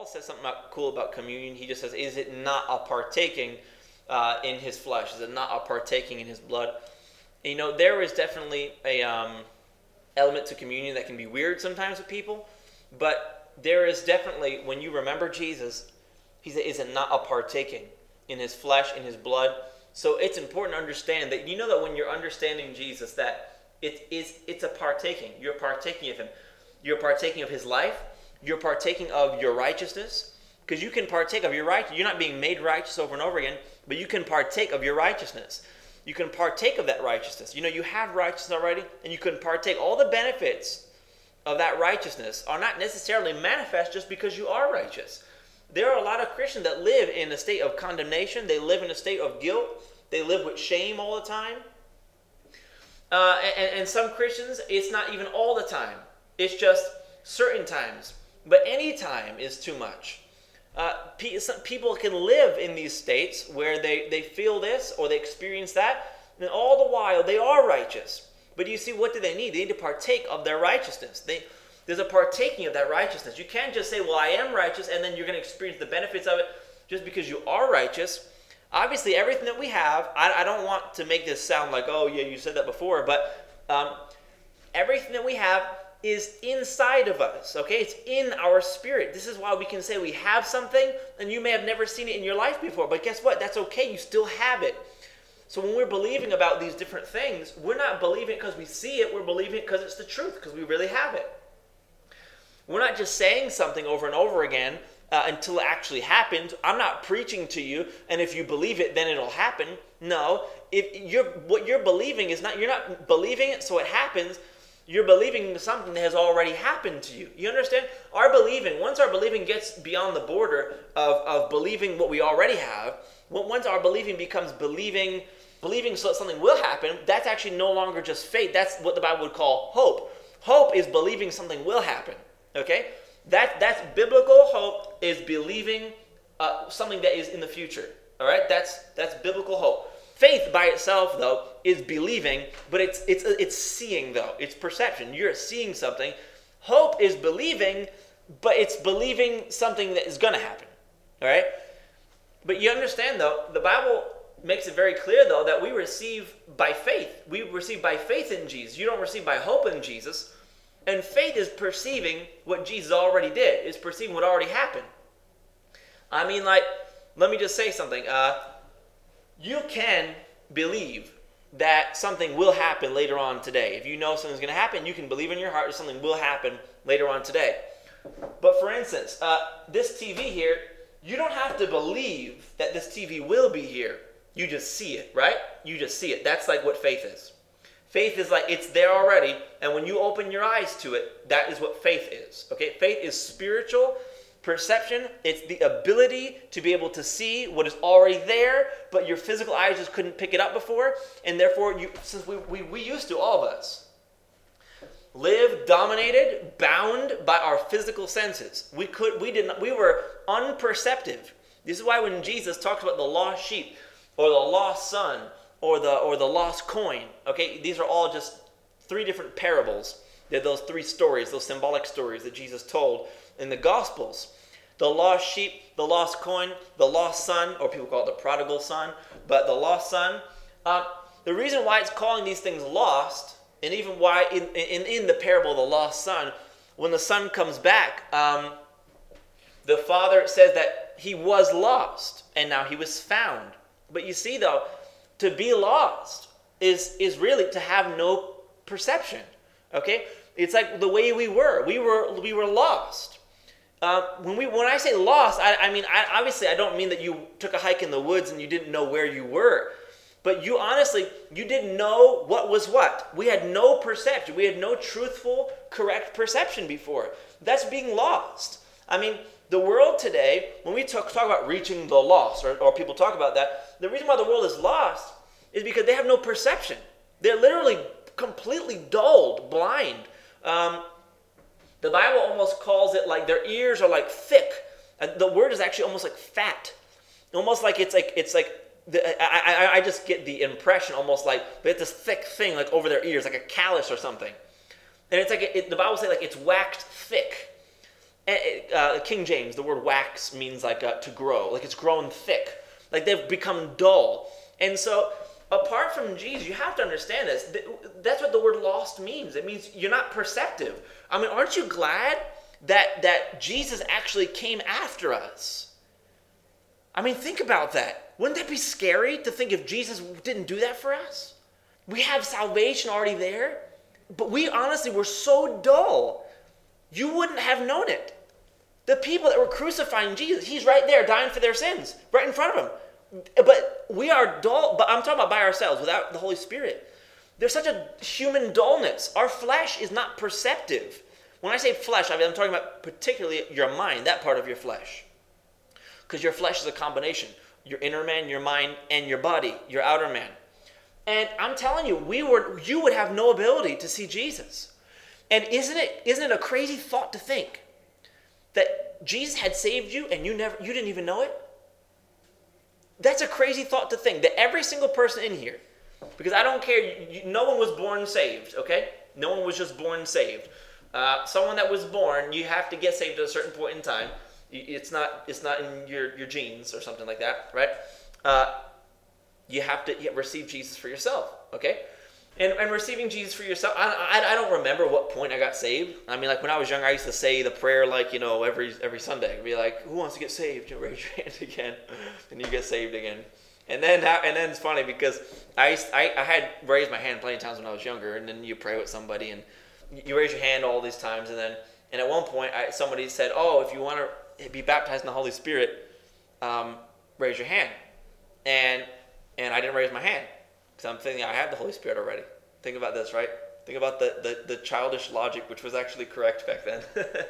Paul says something cool about communion. He just says, is it not a partaking in his flesh? Is it not a partaking in his blood? And, there is definitely a element to communion that can be weird sometimes with people, but there is definitely, when you remember Jesus, he said, is it not a partaking in his flesh, in his blood? So it's important to understand that, that when you're understanding Jesus, that it's a partaking. You're partaking of him. You're partaking of his life. You're partaking of your righteousness. Because you can partake of your righteousness. You're not being made righteous over and over again, but you can partake of your righteousness. You can partake of that righteousness. You have righteousness already, and you can partake. All the benefits of that righteousness are not necessarily manifest just because you are righteous. There are a lot of Christians that live in a state of condemnation. They live in a state of guilt. They live with shame all the time. And some Christians, it's not even all the time. It's just certain times. But any time is too much. Some people can live in these states where they feel this or they experience that, and all the while they are righteous. But you see, what do they need? They need to partake of their righteousness. There's a partaking of that righteousness. You can't just say, well, I am righteous, and then you're going to experience the benefits of it just because you are righteous. Obviously, everything that we have, I don't want to make this sound like, oh, yeah, you said that before, but everything that we have is inside of us, okay? It's in our spirit. This is why we can say we have something, and you may have never seen it in your life before, but guess what? That's okay. You still have it. So when we're believing about these different things, we're not believing it because we see it. We're believing it because it's the truth, because we really have it. We're not just saying something over and over again until it actually happens. I'm not preaching to you, and if you believe it, then it'll happen. No, what you're believing is not, you're not believing it so it happens. You're believing something that has already happened to you. You understand? Once our believing gets beyond the border of believing what we already have, once our believing becomes believing so that something will happen, that's actually no longer just faith. That's what the Bible would call hope. Hope is believing something will happen. Okay? That's biblical hope, is believing something that is in the future. All right? That's biblical hope. Faith by itself, though, is believing, but it's seeing, though. It's perception. You're seeing something. Hope is believing, but it's believing something that is going to happen. All right? But you understand, though, the Bible makes it very clear, though, that we receive by faith. We receive by faith in Jesus. You don't receive by hope in Jesus. And faith is perceiving what Jesus already did. It's perceiving what already happened. I mean, let me just say something. You can believe that something will happen later on today. If you know something's going to happen, you can believe in your heart that something will happen later on today. But for instance, this TV here, you don't have to believe that this TV will be here. You just see it, right? You just see it. That's like what faith is. Faith is like it's there already, and when you open your eyes to it, that is what faith is. Okay? Faith is spiritual perception. It's the ability to be able to see what is already there, but your physical eyes just couldn't pick it up before, and therefore, since we used to, all of us, live dominated, bound by our physical senses. We were unperceptive. This is why when Jesus talks about the lost sheep, or the lost son, or the lost coin, okay, these are all just three different parables. They're those three stories, those symbolic stories that Jesus told in the Gospels. The lost sheep, the lost coin, the lost son, or people call it the prodigal son, but the lost son. The reason why it's calling these things lost, and even why in the parable of the lost son, when the son comes back, the father says that he was lost, and now he was found. But you see, though, to be lost is really to have no perception. Okay? It's like the way we were. We were lost. When I say lost, I mean, obviously I don't mean that you took a hike in the woods and you didn't know where you were. But you didn't know what was what. We had no perception. We had no truthful, correct perception before. That's being lost. I mean, the world today, when we talk about reaching the lost, or people talk about that, the reason why the world is lost is because they have no perception. They're literally completely dulled, blind. The Bible almost calls it like their ears are like thick. The word is actually almost like fat. Almost like I just get the impression almost like they have this thick thing like over their ears, like a callus or something. And it's like the Bible says like it's waxed thick. King James, the word wax means like to grow, like it's grown thick, like they've become dull. And so apart from Jesus, you have to understand this. That's what the word lost means. It means you're not perceptive. I mean, aren't you glad that Jesus actually came after us? I mean, think about that. Wouldn't that be scary to think if Jesus didn't do that for us? We have salvation already there, but we honestly were so dull, you wouldn't have known it. The people that were crucifying Jesus, he's right there dying for their sins, right in front of him. But we are dull, but I'm talking about by ourselves, without the Holy Spirit. There's such a human dullness. Our flesh is not perceptive. When I say flesh, I'm talking about particularly your mind, that part of your flesh. Because your flesh is a combination. Your inner man, your mind, and your body, your outer man. And I'm telling you, you would have no ability to see Jesus. And isn't it a crazy thought to think that Jesus had saved you and you didn't even know it? That's a crazy thought to think that every single person in here, because I don't care, no one was born saved, okay? No one was just born saved. Someone that was born, you have to get saved at a certain point in time. It's not in your genes or something like that, right? You have to receive Jesus for yourself, okay? And receiving Jesus for yourself, I don't remember what point I got saved. I mean, like when I was younger, I used to say the prayer like, every Sunday. I'd be like, who wants to get saved? Raise your hand again. And you get saved again. And then it's funny because I had raised my hand plenty of times when I was younger, and then you pray with somebody and you raise your hand all these times, and at one point somebody said, if you want to be baptized in the Holy Spirit, raise your hand. And I didn't raise my hand. Because I'm thinking I have the Holy Spirit already. Think about this, right? Think about the childish logic, which was actually correct back then.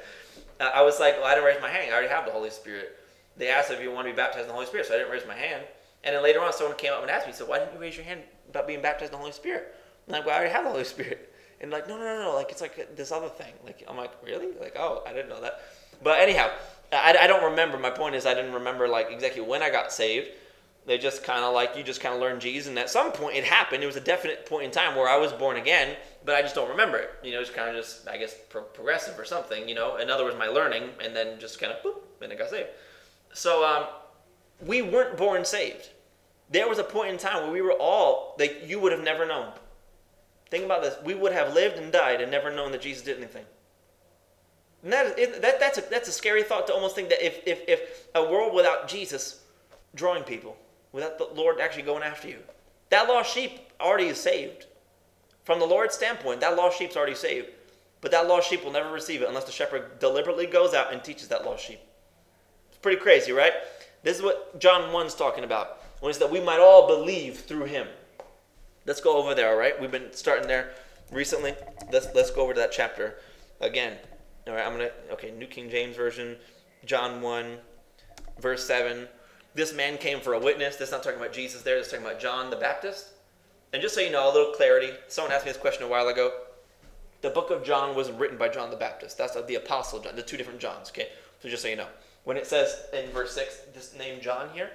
I was like, I didn't raise my hand. I already have the Holy Spirit. They asked if you want to be baptized in the Holy Spirit, so I didn't raise my hand. And then later on, someone came up and asked me, so why didn't you raise your hand about being baptized in the Holy Spirit? I'm like, well, I already have the Holy Spirit. And like, no, like it's like this other thing. Like, I'm like, really? Like, I didn't know that. But anyhow, I don't remember. My point is I didn't remember like exactly when I got saved. They just kind of like, you just kind of learn Jesus. And at some point it happened. It was a definite point in time where I was born again, but I just don't remember it. It's kind of just, I guess, progressive or something, In other words, my learning, and then just kind of, boop, and I got saved. So we weren't born saved. There was a point in time where we were all, like, you would have never known. Think about this. We would have lived and died and never known that Jesus did anything. And that's a scary thought to almost think that if a world without Jesus drawing people, without the Lord actually going after you, that lost sheep already is saved. From the Lord's standpoint, that lost sheep's already saved. But that lost sheep will never receive it unless the shepherd deliberately goes out and teaches that lost sheep. It's pretty crazy, right? This is what John 1's talking about, when it's that we might all believe through him. Let's go over there, all right? We've been starting there recently. Let's go over to that chapter again. All right, New King James Version, John 1, verse 7. This man came for a witness. That's not talking about Jesus there. It's talking about John the Baptist. And just so you know, a little clarity. Someone asked me this question a while ago. The book of John wasn't written by John the Baptist. That's the Apostle John, the two different Johns, okay? So just so you know. When it says in verse 6, this name John here,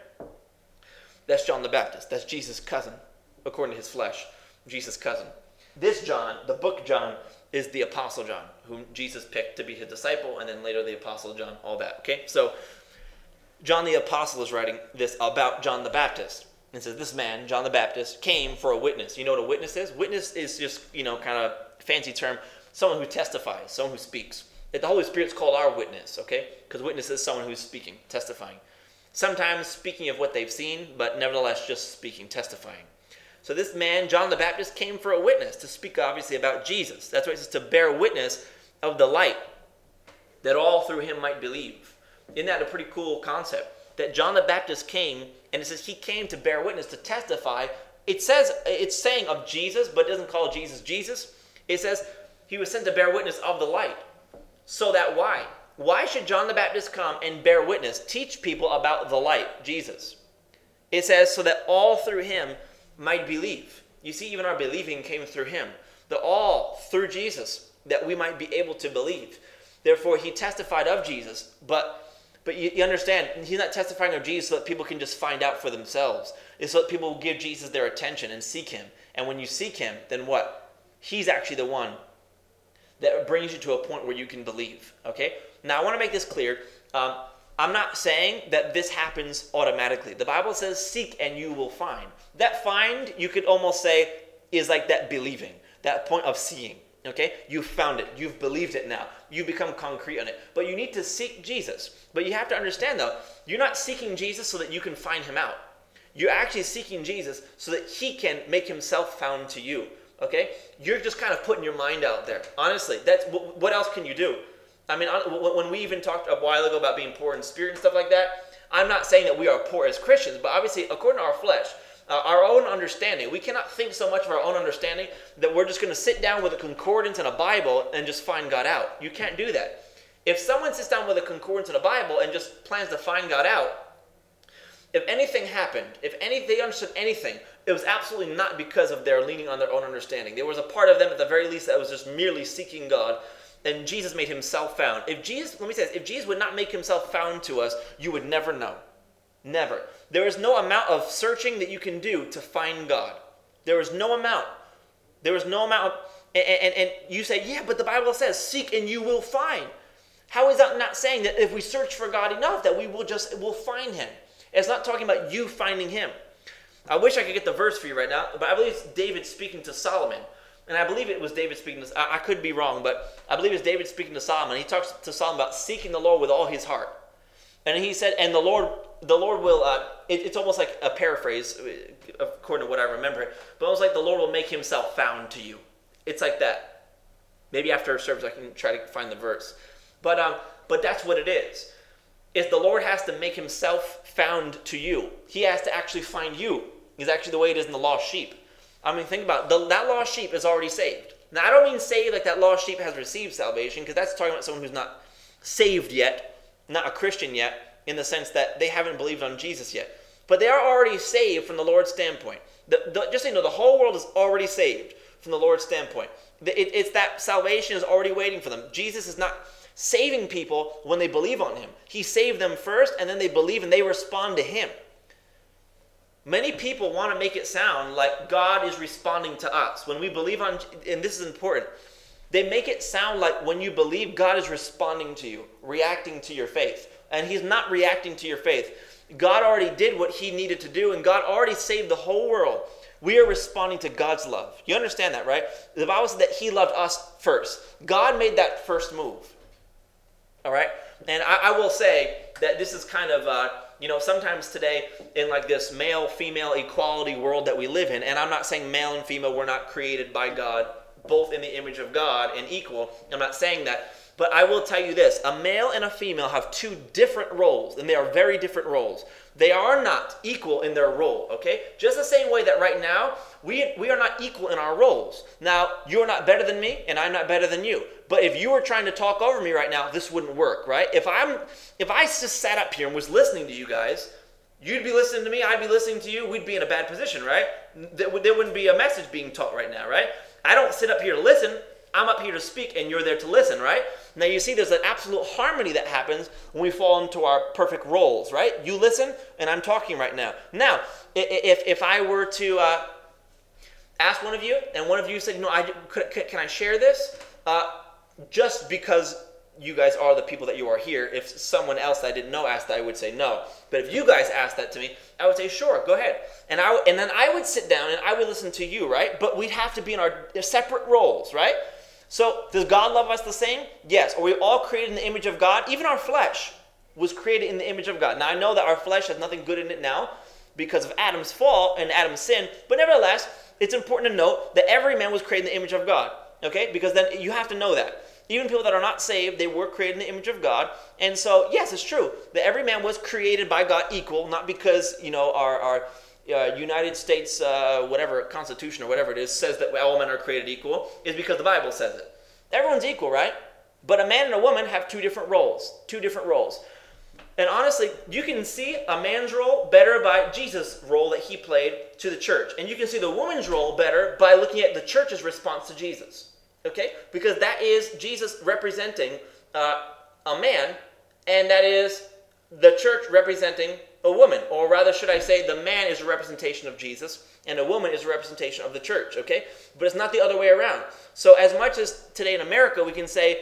that's John the Baptist. That's Jesus' cousin, according to his flesh, Jesus' cousin. This John, the book John, is the Apostle John, whom Jesus picked to be his disciple, and then later the Apostle John, all that, okay? So John the Apostle is writing this about John the Baptist. And says, this man, John the Baptist, came for a witness. You know what a witness is? Witness is just, kind of fancy term, someone who testifies, someone who speaks. The Holy Spirit's called our witness, okay? Because witness is someone who's speaking, testifying. Sometimes speaking of what they've seen, but nevertheless just speaking, testifying. So this man, John the Baptist, came for a witness to speak obviously about Jesus. That's why it says to bear witness of the light, that all through him might believe. Isn't that a pretty cool concept? That John the Baptist came, and it says he came to bear witness, to testify. It says, it's saying of Jesus, but it doesn't call Jesus Jesus. It says he was sent to bear witness of the light. So that why? Why should John the Baptist come and bear witness, teach people about the light, Jesus? It says so that all through him might believe. You see, even our believing came through him. The all through Jesus, that we might be able to believe. Therefore, he testified of Jesus, but you understand, he's not testifying of Jesus so that people can just find out for themselves. It's so that people will give Jesus their attention and seek him. And when you seek him, then what? He's actually the one that brings you to a point where you can believe, okay? Now, I want to make this clear. I'm not saying that this happens automatically. The Bible says, seek and you will find. That find, you could almost say, is like that believing, that point of seeing. Okay? You've found it. You've believed it now. You've become concrete on it. But you need to seek Jesus. But you have to understand, though, you're not seeking Jesus so that you can find him out. You're actually seeking Jesus so that he can make himself found to you. Okay? You're just kind of putting your mind out there. Honestly, that's what else can you do? I mean, when we even talked a while ago about being poor in spirit and stuff like that, I'm not saying that we are poor as Christians, but obviously, according to our flesh, our own understanding, we cannot think so much of our own understanding that we're just going to sit down with a concordance and a Bible and just find God out. You can't do that. If someone sits down with a concordance and a Bible and just plans to find God out, if anything happened, they understood anything, it was absolutely not because of their leaning on their own understanding. There was a part of them, at the very least, that was just merely seeking God, and Jesus made himself found. If Jesus would not make himself found to us, you would never know. Never. There is no amount of searching that you can do to find God. There is no amount. There is no amount. And you say, yeah, but the Bible says, seek and you will find. How is that not saying that if we search for God enough, that we'll find him? It's not talking about you finding him. I wish I could get the verse for you right now, but I believe it's David speaking to Solomon. And I believe it was David speaking to, I could be wrong, but I believe it's David speaking to Solomon. He talks to Solomon about seeking the Lord with all his heart. And he said, and the Lord will, it's almost like a paraphrase, according to what I remember, but almost like the Lord will make himself found to you. It's like that. Maybe after service I can try to find the verse. But that's what it is. If the Lord has to make himself found to you, he has to actually find you. It's actually the way it is in the lost sheep. I mean, think about it. That lost sheep is already saved. Now, I don't mean saved like that lost sheep has received salvation, because that's talking about someone who's not saved yet, not a Christian yet, in the sense that they haven't believed on Jesus yet. But they are already saved from the Lord's standpoint. Just so you know, the whole world is already saved from the Lord's standpoint. It's that salvation is already waiting for them. Jesus is not saving people when they believe on him. He saved them first, and then they believe and they respond to him. Many people want to make it sound like God is responding to us. When we believe on, and this is important, they make it sound like when you believe, God is responding to you, reacting to your faith. And he's not reacting to your faith. God already did what he needed to do, and God already saved the whole world. We are responding to God's love. You understand that, right? The Bible says that he loved us first. God made that first move. All right? And I will say that this is kind of, sometimes today in like this male-female equality world that we live in, and I'm not saying male and female were not created by God, both in the image of God and equal. I'm not saying that. But I will tell you this, a male and a female have two different roles, and they are very different roles. They are not equal in their role, okay? Just the same way that right now, we are not equal in our roles. Now, you're not better than me, and I'm not better than you. But if you were trying to talk over me right now, this wouldn't work, right? If I just sat up here and was listening to you guys, you'd be listening to me, I'd be listening to you, we'd be in a bad position, right? There wouldn't be a message being taught right now, right? I don't sit up here to listen. I'm up here to speak, and you're there to listen, right? Now, you see there's an absolute harmony that happens when we fall into our perfect roles, right? You listen, and I'm talking right now. Now, if I were to ask one of you, and one of you said, can I share this? Just because you guys are the people that you are here, if someone else that I didn't know asked that, I would say no. But if you guys asked that to me, I would say, sure, go ahead. And then I would sit down and I would listen to you, right? But we'd have to be in our separate roles, right? So does God love us the same? Yes. Are we all created in the image of God? Even our flesh was created in the image of God. Now, I know that our flesh has nothing good in it now because of Adam's fall and Adam's sin. But nevertheless, it's important to note that every man was created in the image of God. Okay? Because then you have to know that. Even people that are not saved, they were created in the image of God. And so, yes, it's true that every man was created by God equal, not because, our United States, whatever, Constitution or whatever it is, says that all men are created equal, is because the Bible says it. Everyone's equal, right? But a man and a woman have two different roles. And honestly, you can see a man's role better by Jesus' role that he played to the church. And you can see the woman's role better by looking at the church's response to Jesus. Okay? Because that is Jesus representing a man, and that is the church representing a woman. Or rather, should I say, the man is a representation of Jesus, and a woman is a representation of the church, okay? But it's not the other way around. So as much as today in America we can say,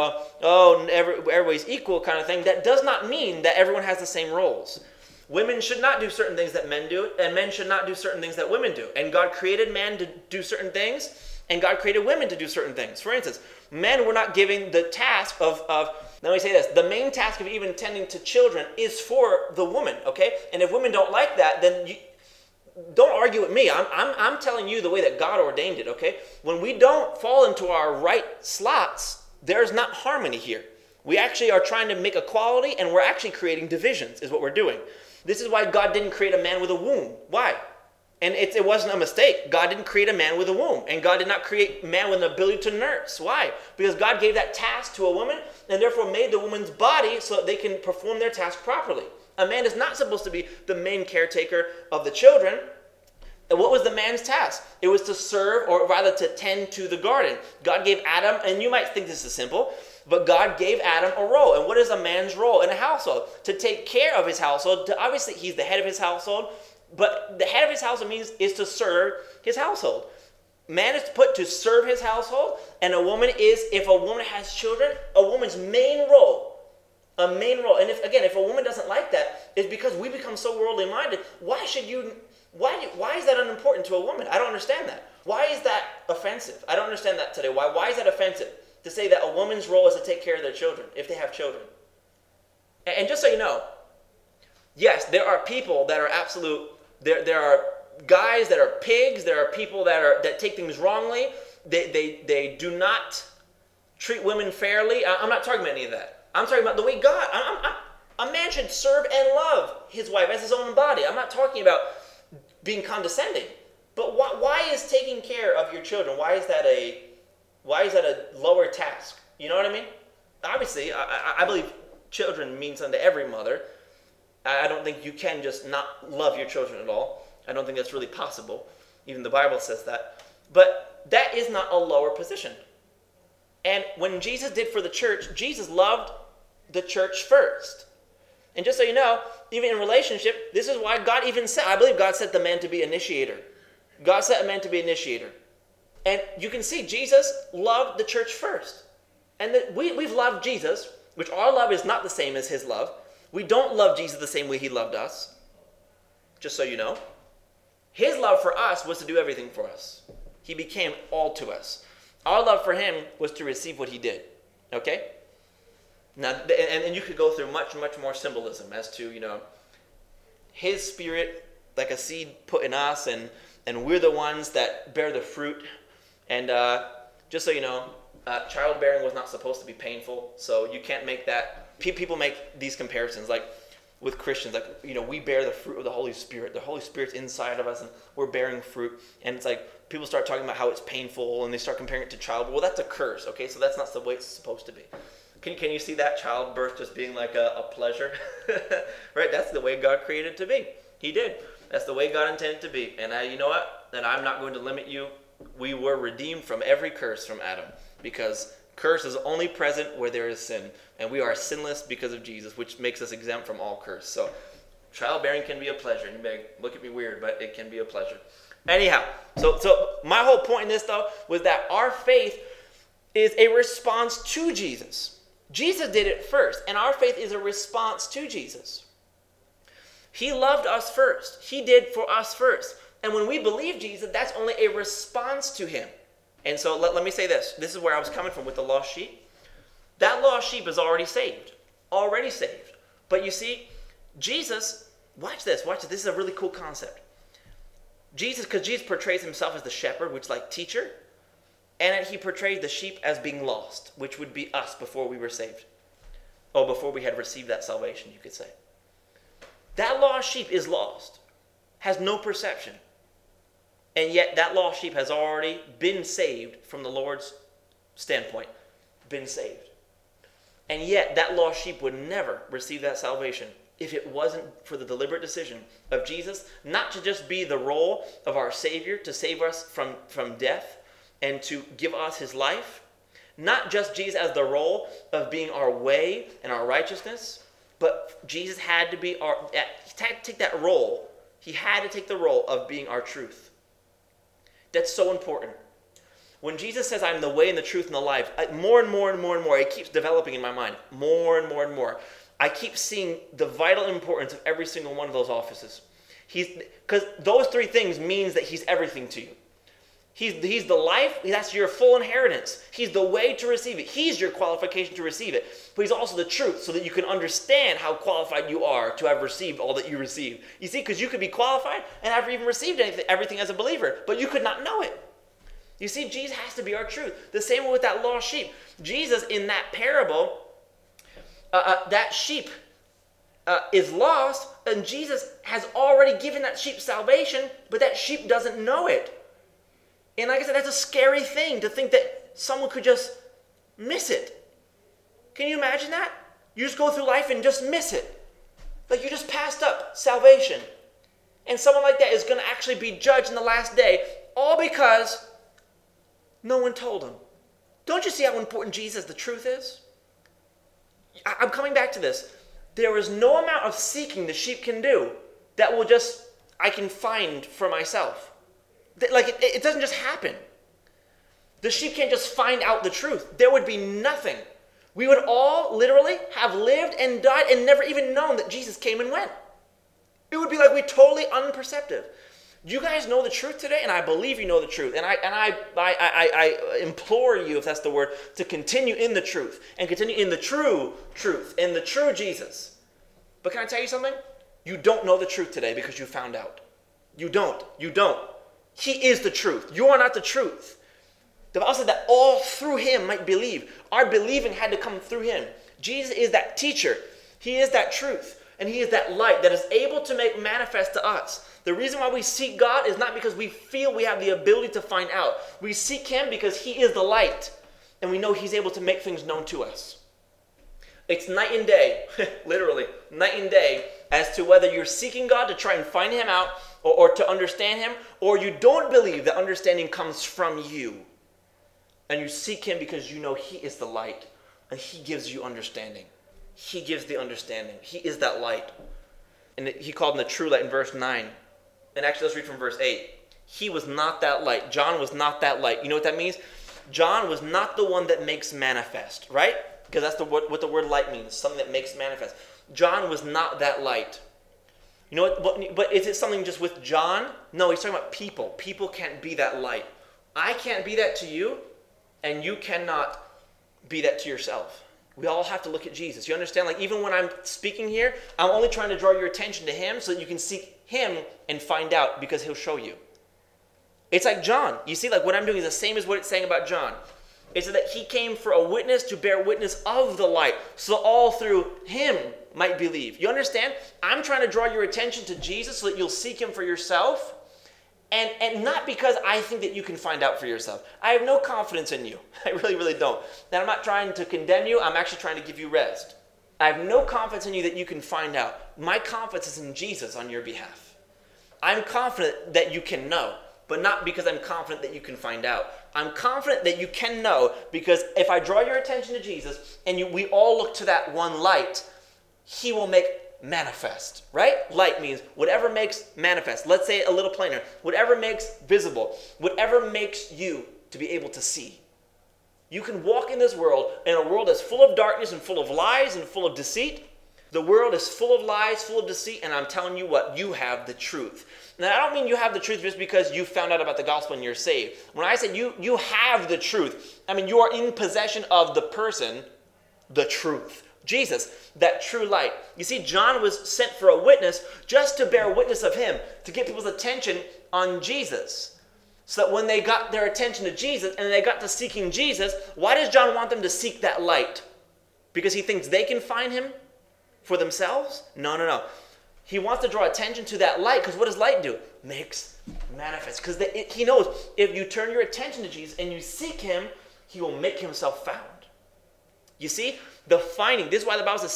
everybody's equal kind of thing, that does not mean that everyone has the same roles. Women should not do certain things that men do, and men should not do certain things that women do. And God created man to do certain things, and God created women to do certain things. For instance, men were not given the task of let me say this, the main task of even tending to children is for the woman, okay? And if women don't like that, then don't argue with me. I'm telling you the way that God ordained it, okay? When we don't fall into our right slots, there's not harmony here. We actually are trying to make equality, and we're actually creating divisions, is what we're doing. This is why God didn't create a man with a womb. Why? And it wasn't a mistake. God didn't create a man with a womb. And God did not create a man with an ability to nurse. Why? Because God gave that task to a woman and therefore made the woman's body so that they can perform their task properly. A man is not supposed to be the main caretaker of the children. And what was the man's task? It was to serve, or rather to tend to the garden. God gave Adam, and you might think this is simple, but God gave Adam a role. And what is a man's role in a household? To take care of his household. Obviously, he's the head of his household. But the head of his household is to serve his household. Man is put to serve his household, and a woman is, if a woman has children, a woman's main role. A main role. And if a woman doesn't like that, it's because we become so worldly minded. Why is that unimportant to a woman? I don't understand that. Why is that offensive? I don't understand that today. Why is that offensive? To say that a woman's role is to take care of their children, if they have children. And just so you know, yes, there are people that are absolute. There are guys that are pigs. There are people that take things wrongly. They do not treat women fairly. I'm not talking about any of that. I'm talking about the way God. A man should serve and love his wife as his own body. I'm not talking about being condescending. But why is taking care of your children? Why is that a lower task? You know what I mean? Obviously, I believe children mean something to every mother. I don't think you can just not love your children at all. I don't think that's really possible. Even the Bible says that. But that is not a lower position. And when Jesus did for the church, Jesus loved the church first. And just so you know, even in relationship, this is why God even said, I believe God set the man to be initiator. God set a man to be initiator. And you can see Jesus loved the church first. And we've loved Jesus, which our love is not the same as his love. We don't love Jesus the same way he loved us, just so you know. His love for us was to do everything for us. He became all to us. Our love for him was to receive what he did, okay? Now, and you could go through much, much more symbolism as to, his spirit, like a seed put in us, and we're the ones that bear the fruit. And just so you know, childbearing was not supposed to be painful, so you can't make that. People make these comparisons, like with Christians, like, we bear the fruit of the Holy Spirit. The Holy Spirit's inside of us, and we're bearing fruit. And it's like people start talking about how it's painful, and they start comparing it to childbirth. Well, that's a curse, okay? So that's not the way it's supposed to be. Can you see that childbirth just being like a pleasure? Right? That's the way God created it to be. He did. That's the way God intended it to be. And you know what? Then I'm not going to limit you. We were redeemed from every curse from Adam, because curse is only present where there is sin. And we are sinless because of Jesus, which makes us exempt from all curse. So childbearing can be a pleasure. You may look at me weird, but it can be a pleasure. Anyhow, so my whole point in this, though, was that our faith is a response to Jesus. Jesus did it first, and our faith is a response to Jesus. He loved us first. He did for us first. And when we believe Jesus, that's only a response to him. And so let me say this. This is where I was coming from with the lost sheep. That lost sheep is already saved. Already saved. But you see, Jesus, watch this. This is a really cool concept. Because Jesus portrays himself as the shepherd, which is like teacher. And he portrayed the sheep as being lost, which would be us before we were saved. Or before we had received that salvation, you could say. That lost sheep is lost. Has no perception. And yet that lost sheep has already been saved from the Lord's standpoint. Been saved. And yet that lost sheep would never receive that salvation if it wasn't for the deliberate decision of Jesus not to just be the role of our Savior to save us from death and to give us his life. Not just Jesus as the role of being our way and our righteousness, But Jesus had to be he had to take that role. He had to take the role of being our truth. That's so important. When Jesus says, I'm the way and the truth and the life, more and more and more and more, it keeps developing in my mind. More and more and more. I keep seeing the vital importance of every single one of those offices. Because those three things means that he's everything to you. He's the life, that's your full inheritance. He's the way to receive it. He's your qualification to receive it. But he's also the truth so that you can understand how qualified you are to have received all that you received. You see, because you could be qualified and have even received everything as a believer, but you could not know it. You see, Jesus has to be our truth. The same way with that lost sheep. Jesus, in that parable, that sheep is lost, and Jesus has already given that sheep salvation, but that sheep doesn't know it. And like I said, that's a scary thing to think that someone could just miss it. Can you imagine that? You just go through life and just miss it. Like you just passed up salvation. And someone like that is going to actually be judged in the last day, all because no one told him. Don't you see how important Jesus, the truth, is? I'm coming back to this. There is no amount of seeking the sheep can do that I can find for myself. Like, it doesn't just happen. The sheep can't just find out the truth. There would be nothing. We would all literally have lived and died and never even known that Jesus came and went. It would be like we're totally unperceptive. You guys know the truth today, and I believe you know the truth. And I implore you, if that's the word, to continue in the truth and continue in the true truth, in the true Jesus. But can I tell you something? You don't know the truth today because you found out. You don't. You don't. He is the truth. You are not the truth. The Bible said that all through him might believe. Our believing had to come through him. Jesus is that teacher. He is that truth. And he is that light that is able to make manifest to us. The reason why we seek God is not because we feel we have the ability to find out. We seek him because he is the light. And we know he's able to make things known to us. It's night and day, literally, night and day, as to whether you're seeking God to try and find him out or to understand him, or you don't believe that understanding comes from you. And you seek him because you know he is the light and he gives you understanding. He gives the understanding. He is that light. And he called him the true light in verse 9. And actually, let's read from verse 8. He was not that light. John was not that light. You know what that means? John was not the one that makes manifest, right? Because that's what the word light means, something that makes manifest. John was not that light. You know what? But is it something just with John? No, he's talking about people. People can't be that light. I can't be that to you, and you cannot be that to yourself. We all have to look at Jesus. You understand? Like, even when I'm speaking here, I'm only trying to draw your attention to him so that you can seek him and find out, because he'll show you. It's like John. You see, like, what I'm doing is the same as what it's saying about John. It's that he came for a witness to bear witness of the light, so all through him might believe. You understand? I'm trying to draw your attention to Jesus so that you'll seek him for yourself. And not because I think that you can find out for yourself. I have no confidence in you. I really, really don't. And I'm not trying to condemn you. I'm actually trying to give you rest. I have no confidence in you that you can find out. My confidence is in Jesus on your behalf. I'm confident that you can know, but not because I'm confident that you can find out. I'm confident that you can know because if I draw your attention to Jesus and we all look to that one light, he will make manifest, right? Light means whatever makes manifest. Let's say it a little plainer. Whatever makes visible. Whatever makes you to be able to see. You can walk in this world, in a world that's full of darkness and full of lies and full of deceit. The world is full of lies, full of deceit, and I'm telling you what, you have the truth. Now, I don't mean you have the truth just because you found out about the gospel and you're saved. When I say you have the truth, I mean you are in possession of the person, the truth. Jesus, that true light. You see, John was sent for a witness just to bear witness of him, to get people's attention on Jesus. So that when they got their attention to Jesus and they got to seeking Jesus, why does John want them to seek that light? Because he thinks they can find him for themselves? No. He wants to draw attention to that light, because what does light do? Makes manifest. Because he knows if you turn your attention to Jesus and you seek him, he will make himself found. You see, the finding, this is why the Bible says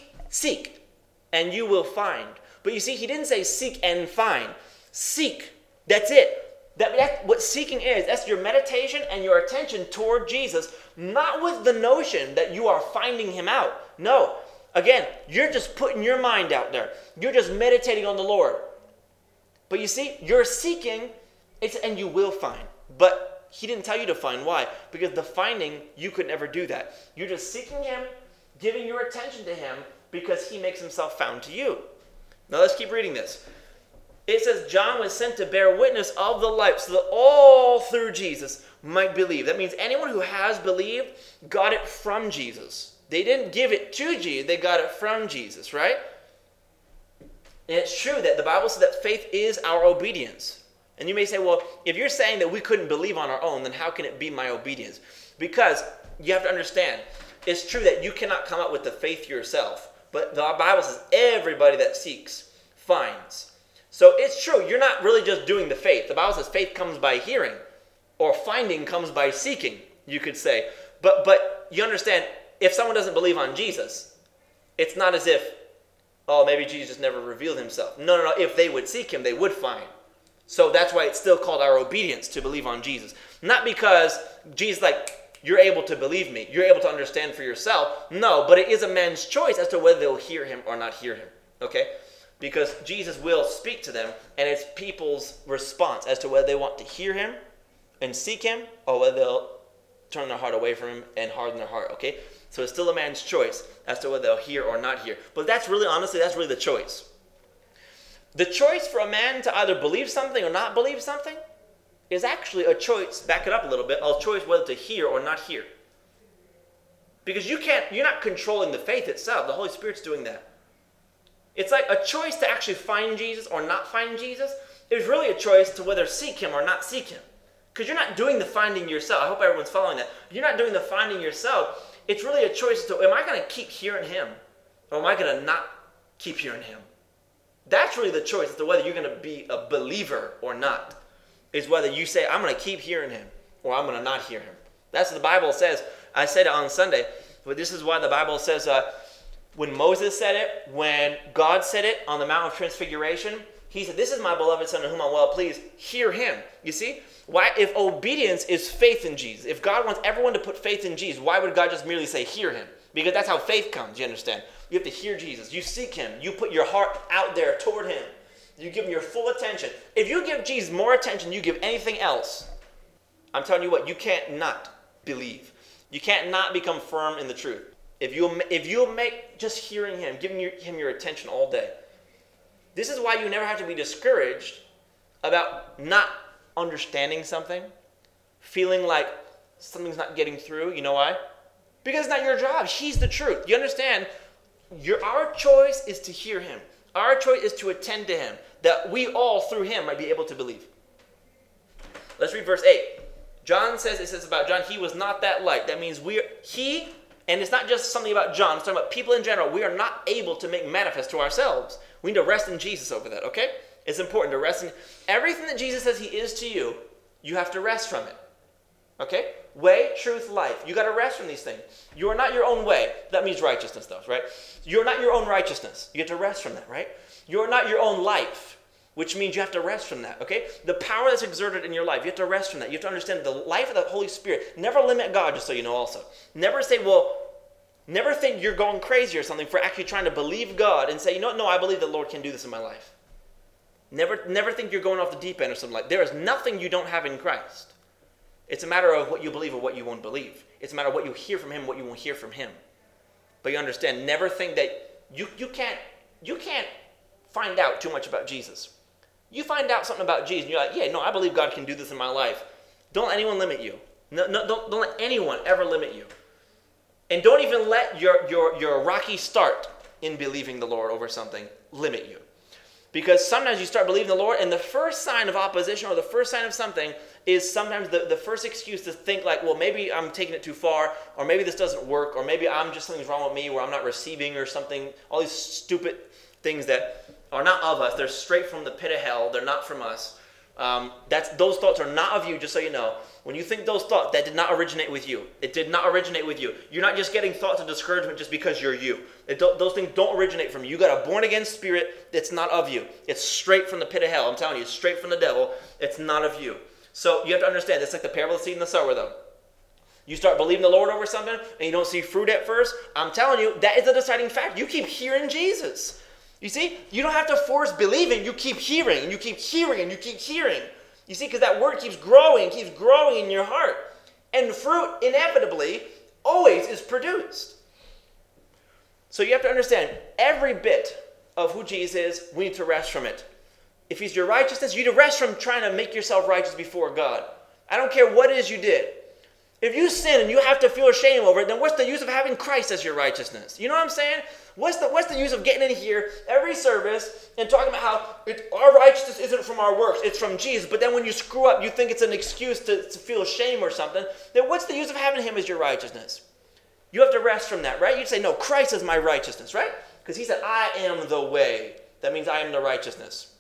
seek, and you will find. But you see, he didn't say seek and find. Seek, that's it. That's what seeking is. That's your meditation and your attention toward Jesus, not with the notion that you are finding him out. No, Again, you're just putting your mind out there. You're just meditating on the Lord. But you see, you're seeking, and you will find. But he didn't tell you to find. Why? Because the finding, you could never do that. You're just seeking him, giving your attention to him, because he makes himself found to you. Now let's keep reading this. It says, John was sent to bear witness of the light, so that all through Jesus might believe. That means anyone who has believed got it from Jesus. They didn't give it to Jesus, they got it from Jesus, right? And it's true that the Bible says that faith is our obedience. And you may say, well, if you're saying that we couldn't believe on our own, then how can it be my obedience? Because you have to understand, it's true that you cannot come up with the faith yourself. But the Bible says everybody that seeks finds. So it's true, you're not really just doing the faith. The Bible says faith comes by hearing, or finding comes by seeking, you could say. But you understand, if someone doesn't believe on Jesus, it's not as if, oh, maybe Jesus never revealed himself. No. If they would seek him, they would find. So that's why it's still called our obedience to believe on Jesus. Not because Jesus, you're able to believe me. You're able to understand for yourself. No, but it is a man's choice as to whether they'll hear him or not hear him. Okay? Because Jesus will speak to them, and it's people's response as to whether they want to hear him and seek him, or whether they'll turn their heart away from him and harden their heart. Okay? So it's still a man's choice as to whether they'll hear or not hear. But that's really the choice. The choice for a man to either believe something or not believe something is actually a choice, back it up a little bit, a choice whether to hear or not hear. Because you're not controlling the faith itself. The Holy Spirit's doing that. It's like a choice to actually find Jesus or not find Jesus is really a choice to whether seek him or not seek him. Because you're not doing the finding yourself. I hope everyone's following that. You're not doing the finding yourself. It's really a choice to, am I going to keep hearing him? Or am I going to not keep hearing him? That's really the choice as to whether you're going to be a believer or not. Is whether you say, I'm going to keep hearing him, or I'm going to not hear him. That's what the Bible says. I said it on Sunday, but this is why the Bible says, when Moses said it, when God said it on the Mount of Transfiguration, he said, this is my beloved Son in whom I'm well pleased. Hear him. You see? Why? If obedience is faith in Jesus, if God wants everyone to put faith in Jesus, why would God just merely say, hear him? Because that's how faith comes, you understand? You have to hear Jesus. You seek him. You put your heart out there toward him. You give him your full attention. If you give Jesus more attention than you give anything else, I'm telling you what, you can't not believe. You can't not become firm in the truth. If you'll make just hearing him, giving him your attention all day. This is why you never have to be discouraged about not understanding something, feeling like something's not getting through. You know why? Because it's not your job. He's the truth. You understand? Our choice is to hear him. Our choice is to attend to him, that we all through him might be able to believe. Let's read verse 8. It says about John, he was not that light. That means and it's not just something about John, it's talking about people in general. We are not able to make manifest to ourselves. We need to rest in Jesus over that, okay? It's important to rest in everything that Jesus says he is to you. You have to rest from it, okay? Way, truth, life. You got to rest from these things. You are not your own way. That means righteousness, though, right? You're not your own righteousness. You have to rest from that, right? You're not your own life, which means you have to rest from that, okay? The power that's exerted in your life, you have to rest from that. You have to understand the life of the Holy Spirit. Never limit God, just so you know also. Never say, never think you're going crazy or something for actually trying to believe God and say, no, I believe the Lord can do this in my life. Never think you're going off the deep end or something like that. There is nothing you don't have in Christ. It's a matter of what you believe or what you won't believe. It's a matter of what you hear from him, what you won't hear from him. But you understand, never think that you can't find out too much about Jesus. You find out something about Jesus, and you're like, I believe God can do this in my life. Don't let anyone limit you. No, don't let anyone ever limit you. And don't even let your rocky start in believing the Lord over something limit you. Because sometimes you start believing the Lord, and the first sign of opposition or the first sign of something is sometimes the first excuse to think like, well, maybe I'm taking it too far, or maybe this doesn't work, or maybe something's wrong with me, where I'm not receiving or something. All these stupid things that are not of us. They're straight from the pit of hell. They're not from us. Those thoughts are not of you, just so you know. When you think those thoughts, that did not originate with you. It did not originate with you. You're not just getting thoughts of discouragement just because you're you. Those things don't originate from you. You got a born-again spirit that's not of you. It's straight from the pit of hell. I'm telling you, it's straight from the devil. It's not of you. So you have to understand, it's like the parable of the seed and the sower, though. You start believing the Lord over something and you don't see fruit at first, I'm telling you, that is a deciding factor. You keep hearing Jesus. You see, you don't have to force believing. You keep hearing and you keep hearing and you keep hearing. You see, because that word keeps growing in your heart. And fruit inevitably always is produced. So you have to understand, every bit of who Jesus is, we need to rest from it. If he's your righteousness, you need to rest from trying to make yourself righteous before God. I don't care what it is you did. If you sin and you have to feel ashamed over it, then what's the use of having Christ as your righteousness? You know what I'm saying? What's the use of getting in here every service and talking about how our righteousness isn't from our works, it's from Jesus, but then when you screw up, you think it's an excuse to feel shame or something, then what's the use of having him as your righteousness? You have to rest from that, right? You'd say, no, Christ is my righteousness, right? Because he said, I am the way. That means I am the righteousness.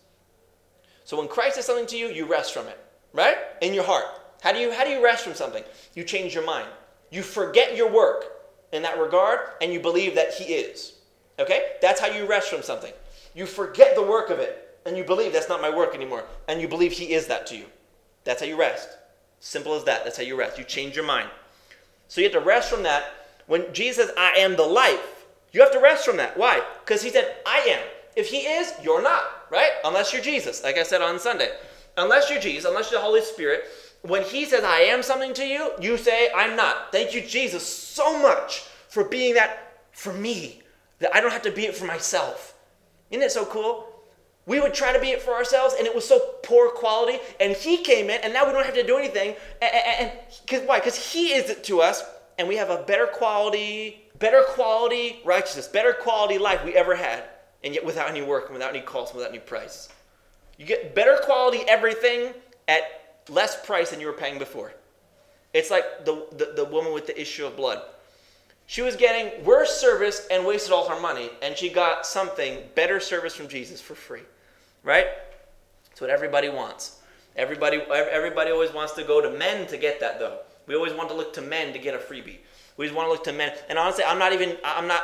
So when Christ says something to you, you rest from it, right? In your heart. How do you rest from something? You change your mind. You forget your work in that regard, and you believe that he is. Okay? That's how you rest from something. You forget the work of it, and you believe that's not my work anymore, and you believe he is that to you. That's how you rest. Simple as that. That's how you rest. You change your mind. So you have to rest from that. When Jesus says, I am the life, you have to rest from that. Why? Because he said, I am. If he is, you're not, right? Unless you're Jesus, like I said on Sunday. Unless you're Jesus, unless you're the Holy Spirit, when he says, I am something to you, you say, I'm not. Thank you, Jesus, so much for being that for me, that I don't have to be it for myself. Isn't it so cool? We would try to be it for ourselves, and it was so poor quality, and he came in, and now we don't have to do anything. And why? Because he is it to us, and we have a better quality righteousness, better quality life we ever had, and yet without any work, without any cost, without any price. You get better quality everything at less price than you were paying before. It's like the woman with the issue of blood. She was getting worse service and wasted all her money, and she got something, better service from Jesus for free, right? That's what everybody wants. Everybody always wants to go to men to get that, though. We always want to look to men to get a freebie. We just want to look to men. And honestly, I'm not even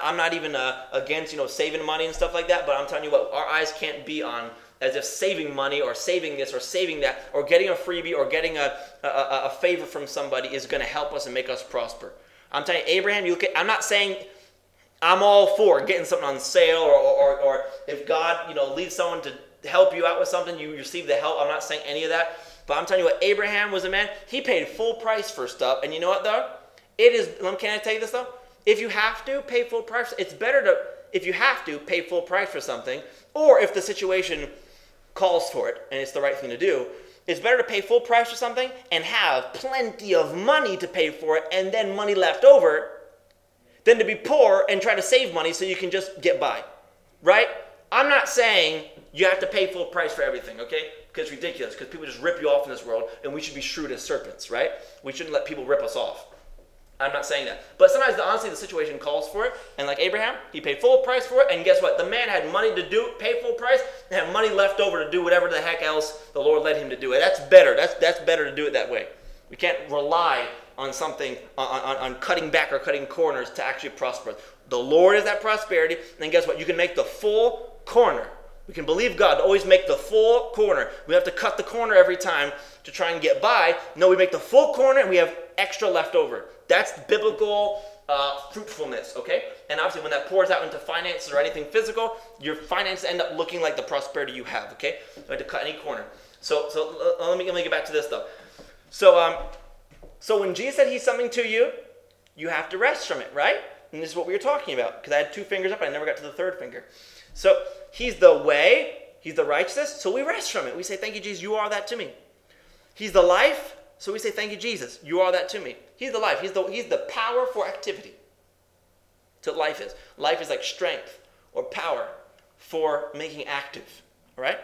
against saving money and stuff like that. But I'm telling you what, our eyes can't be on as if saving money or saving this or saving that or getting a freebie or getting a favor from somebody is going to help us and make us prosper. I'm telling you, Abraham, I'm not saying I'm all for getting something on sale or if God leads someone to help you out with something, you receive the help. I'm not saying any of that. But I'm telling you what, Abraham was a man. He paid full price for stuff. And you know what, though? Can I tell you this, though? If you have to pay full price, it's better if you have to pay full price for something, or if the situation calls for it and it's the right thing to do, it's better to pay full price for something and have plenty of money to pay for it and then money left over than to be poor and try to save money so you can just get by, right? I'm not saying you have to pay full price for everything, okay? Because it's ridiculous, because people just rip you off in this world, and we should be shrewd as serpents, right? We shouldn't let people rip us off. I'm not saying that. But sometimes, honestly, the situation calls for it, and like Abraham, he paid full price for it, and guess what? The man had money to pay full price, and had money left over to do whatever the heck else the Lord led him to do. And that's better. That's better to do it that way. We can't rely on something, on cutting back or cutting corners to actually prosper. The Lord is that prosperity, and then guess what? You can make the full corner. We can believe God to always make the full corner. We have to cut the corner every time to try and get by. No, we make the full corner and we have extra left over. That's biblical fruitfulness, okay? And obviously when that pours out into finances or anything physical, your finances end up looking like the prosperity you have, okay? So I have to cut any corner. So let me get back to this though. So when Jesus said he's something to you, you have to rest from it, right? And this is what we were talking about, because I had 2 fingers up and I never got to the 3rd finger. So he's the way, he's the righteousness, so we rest from it. We say, thank you, Jesus, you are that to me. He's the life, so we say, thank you, Jesus, you are that to me. He's the life, he's the power for activity. That's what life is. Life is like strength or power for making active, all right?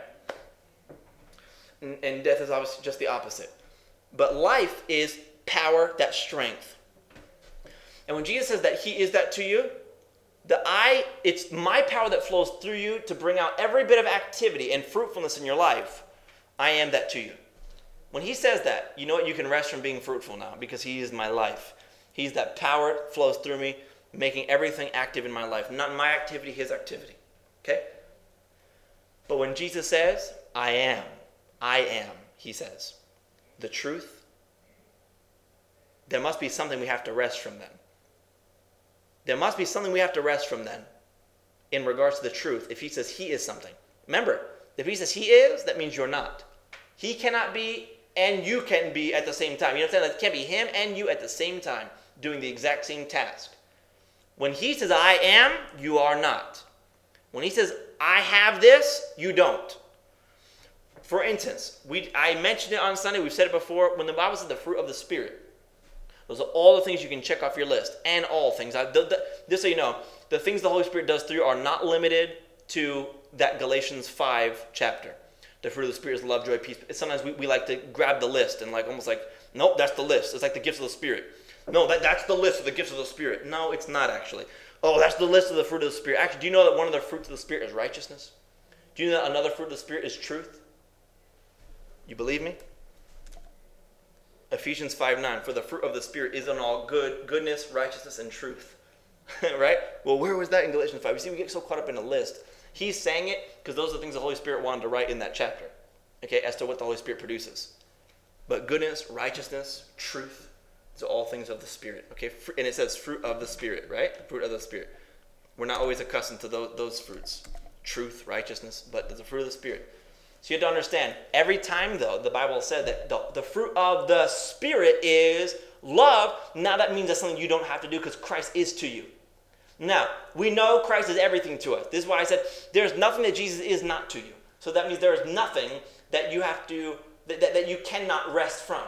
And death is obviously just the opposite. But life is power, that's strength. And when Jesus says that he is that to you, it's my power that flows through you to bring out every bit of activity and fruitfulness in your life. I am that to you. When he says that, you know what? You can rest from being fruitful now because he is my life. He's that power that flows through me, making everything active in my life. Not my activity, his activity. Okay? But when Jesus says, I am, he says, the truth, there must be something we have to rest from then. There must be something we have to rest from then in regards to the truth if he says he is something. Remember, if he says he is, that means you're not. He cannot be and you can be at the same time. You understand? It can't be him and you at the same time doing the exact same task. When he says I am, you are not. When he says I have this, you don't. For instance, I mentioned it on Sunday, we've said it before, when the Bible says the fruit of the Spirit, those are all the things you can check off your list, and all things. Just so you know, the things the Holy Spirit does through you are not limited to that Galatians 5 chapter. The fruit of the Spirit is love, joy, peace. Sometimes we like to grab the list and almost like, nope, that's the list. It's like the gifts of the Spirit. No, that's the list of the gifts of the Spirit. No, it's not actually. Oh, that's the list of the fruit of the Spirit. Actually, do you know that one of the fruits of the Spirit is righteousness? Do you know that another fruit of the Spirit is truth? You believe me? Ephesians 5:9, for the fruit of the Spirit is in all goodness, righteousness, and truth. Right? Well, where was that in Galatians 5? You see, we get so caught up in a list. He's saying it because those are the things the Holy Spirit wanted to write in that chapter, okay, as to what the Holy Spirit produces. But goodness, righteousness, truth, these are all things of the Spirit, okay? And it says fruit of the Spirit, right? Fruit of the Spirit. We're not always accustomed to those fruits. Truth, righteousness, but the fruit of the Spirit. So you have to understand, every time, though, the Bible said that the fruit of the Spirit is love. Now that means that's something you don't have to do because Christ is to you. Now, we know Christ is everything to us. This is why I said there's nothing that Jesus is not to you. So that means there is nothing that you have to, that you cannot rest from.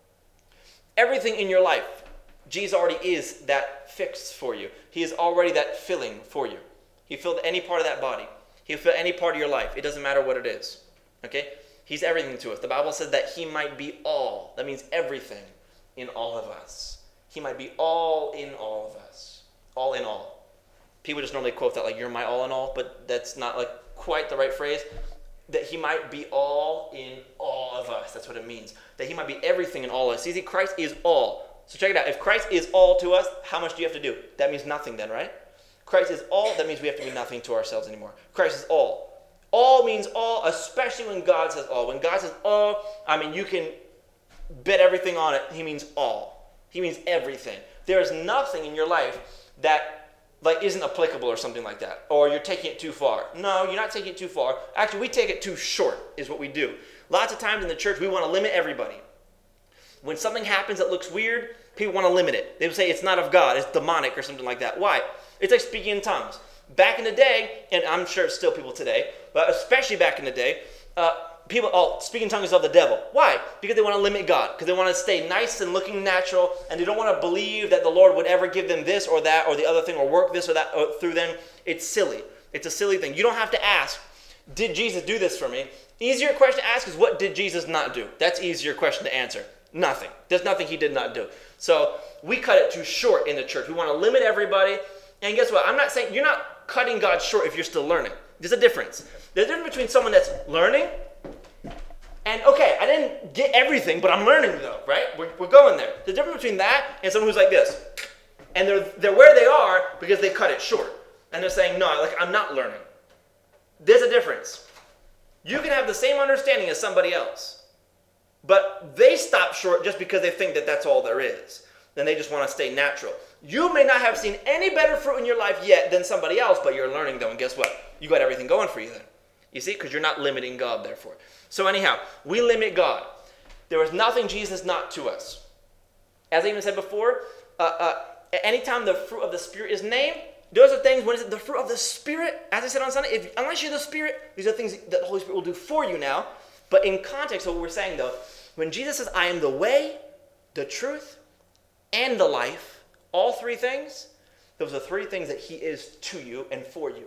Everything in your life, Jesus already is that fix for you. He is already that filling for you. He filled any part of that body. He'll fill any part of your life. It doesn't matter what it is. Okay? He's everything to us. The Bible says that he might be all. That means everything in all of us. He might be all in all of us. All in all. People just normally quote that like, you're my all in all, but that's not like quite the right phrase. That he might be all in all of us. That's what it means. That he might be everything in all of us. See, Christ is all. So check it out. If Christ is all to us, how much do you have to do? That means nothing then, right? Christ is all. That means we have to be nothing to ourselves anymore. Christ is all. All means all, especially when God says all. When God says all, I mean, you can bet everything on it. He means all. He means everything. There is nothing in your life that isn't applicable or something like that. Or you're taking it too far. No, you're not taking it too far. Actually, we take it too short is what we do. Lots of times in the church, we want to limit everybody. When something happens that looks weird, people want to limit it. They would say it's not of God, it's demonic or something like that. Why? It's like speaking in tongues. Back in the day, and I'm sure it's still people today, but especially back in the day, people speaking in tongues is of the devil. Why? Because they want to limit God. Because they want to stay nice and looking natural, and they don't want to believe that the Lord would ever give them this or that or the other thing or work this or that through them. It's silly. It's a silly thing. You don't have to ask, did Jesus do this for me? Easier question to ask is, what did Jesus not do? That's easier question to answer. Nothing. There's nothing he did not do. So we cut it too short in the church. We want to limit everybody. And guess what? I'm not saying you're not cutting God short if you're still learning. There's a difference. There's a difference between someone that's learning and, okay, I didn't get everything, but I'm learning though, right? We're going there. The difference between that and someone who's like this. And they're where they are because they cut it short. And they're saying, no, I'm not learning. There's a difference. You can have the same understanding as somebody else, but they stop short just because they think that that's all there is. Then they just want to stay natural. You may not have seen any better fruit in your life yet than somebody else, but you're learning though, and guess what? You got everything going for you then. You see? Because you're not limiting God, therefore. So anyhow, we limit God. There is nothing Jesus is not to us. As I even said before, anytime the fruit of the Spirit is named, those are things, when it's the fruit of the Spirit, as I said on Sunday, unless you're the Spirit, these are things that the Holy Spirit will do for you now. But in context of what we're saying though, when Jesus says, I am the way, the truth, and the life, all three things, those are three things that he is to you and for you.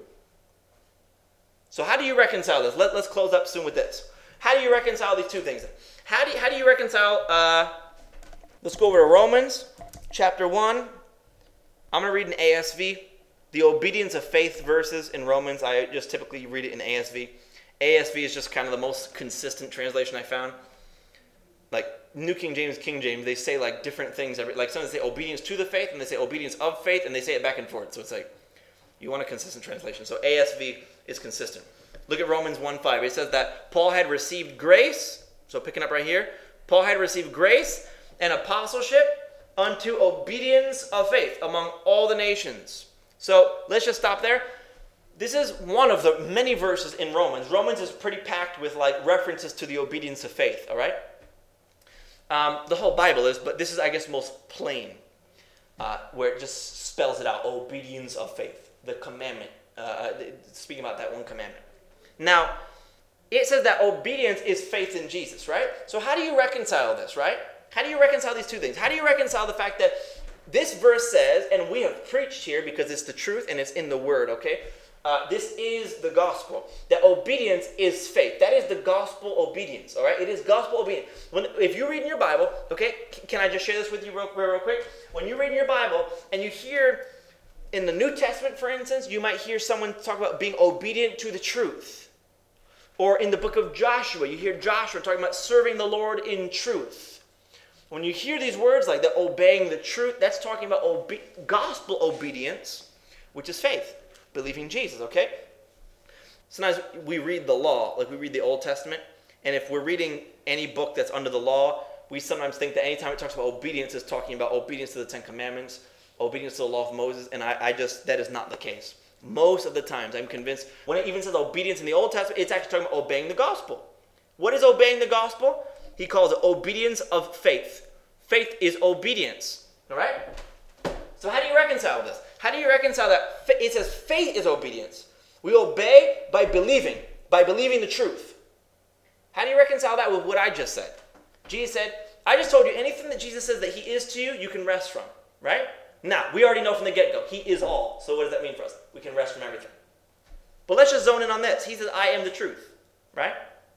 So how do you reconcile this? Let's close up soon with this. How do you reconcile these two things? How do you reconcile, let's go over to Romans chapter 1. I'm going to read in ASV. The obedience of faith verses in Romans, I just typically read it in ASV. ASV is just kind of the most consistent translation I found. Like New King James, they say like different things. Like some say obedience to the faith, and they say obedience of faith, and they say it back and forth. So it's like, you want a consistent translation. So ASV is consistent. Look at Romans 1:5. It says that Paul had received grace. So picking up right here, Paul had received grace and apostleship unto obedience of faith among all the nations. So let's just stop there. This is one of the many verses in Romans. Romans is pretty packed with like references to the obedience of faith, all right? The whole Bible is, but this is, I guess, most plain, where it just spells it out, obedience of faith, the commandment, speaking about that one commandment. Now, it says that obedience is faith in Jesus, right? So how do you reconcile this, right? How do you reconcile these two things? How do you reconcile the fact that this verse says, and we have preached here because it's the truth and it's in the Word, okay? This is the gospel. That obedience is faith. That is the gospel obedience, all right? It is gospel obedience. If you read in your Bible, okay, can I just share this with you real quick? When you read in your Bible and you hear in the New Testament, for instance, you might hear someone talk about being obedient to the truth. Or in the book of Joshua, you hear Joshua talking about serving the Lord in truth. When you hear these words like that, obeying the truth, that's talking about gospel obedience, which is faith. Believing Jesus, okay? Sometimes we read the law, like we read the Old Testament, and if we're reading any book that's under the law, we sometimes think that anytime it talks about obedience, it's talking about obedience to the Ten Commandments, obedience to the law of Moses, and I just, that is not the case. Most of the times, I'm convinced, when it even says obedience in the Old Testament, it's actually talking about obeying the gospel. What is obeying the gospel? He calls it obedience of faith. Faith is obedience, all right? So how do you reconcile this? How do you reconcile that? It says faith is obedience. We obey by believing the truth. How do you reconcile that with what I just said? Jesus said, I just told you anything that Jesus says that he is to you, you can rest from, right? Now, we already know from the get-go, he is all. So what does that mean for us? We can rest from everything. But let's just zone in on this. He says, I am the truth, right?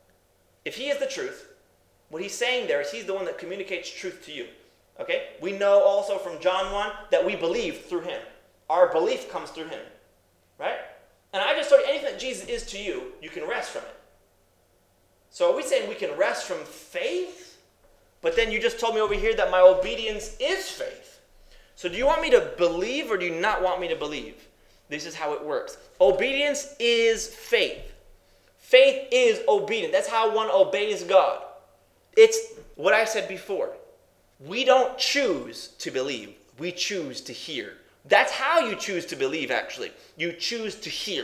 If he is the truth, what he's saying there is he's the one that communicates truth to you. Okay? We know also from John 1 that we believe through him. Our belief comes through him. Right? And I just told you anything that Jesus is to you, you can rest from it. So are we saying we can rest from faith? But then you just told me over here that my obedience is faith. So do you want me to believe or do you not want me to believe? This is how it works. Obedience is faith. Faith is obedience. That's how one obeys God. It's what I said before. We don't choose to believe. We choose to hear. That's how you choose to believe, actually. You choose to hear.